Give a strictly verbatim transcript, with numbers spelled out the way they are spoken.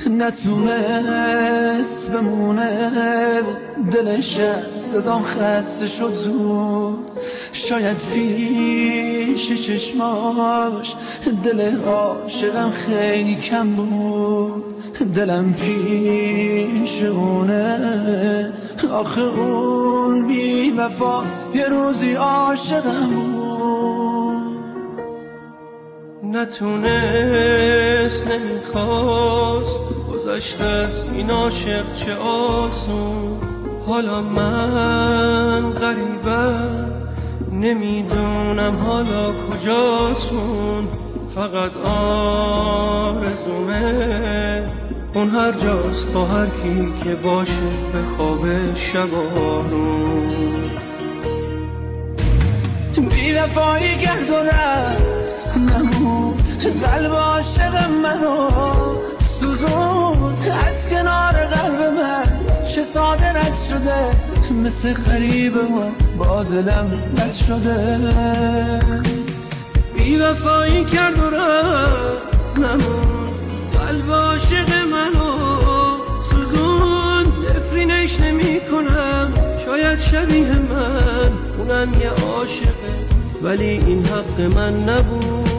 نتونست بمونه دلش، صدام خسته شد زود. شاید پیش چشماش دل عاشقم خیلی کم بود. دلم پیش اونه، آخه اون بی وفا یه روزی عاشقم بود. نتونست نمیخواست گذشت از این عاشق چه آسون. حالا من غریبم نمیدونم حالا کجاسون. فقط آرزومه اون هر جاست با هر کی که باشه به خواب شبارون. بی وفایی کرد و رفت نمون، قلب عاشق منو سوزون. از کنار قلب من چه ساده رد شده، مثل غریبه و با دلم رد شده. بی وفایی کرد و رفت نمون، قلب عاشق منو سوزون. نفرینش نمی کنم شاید شبیه من، اونم یه عاشقه ولی این حق من نبود.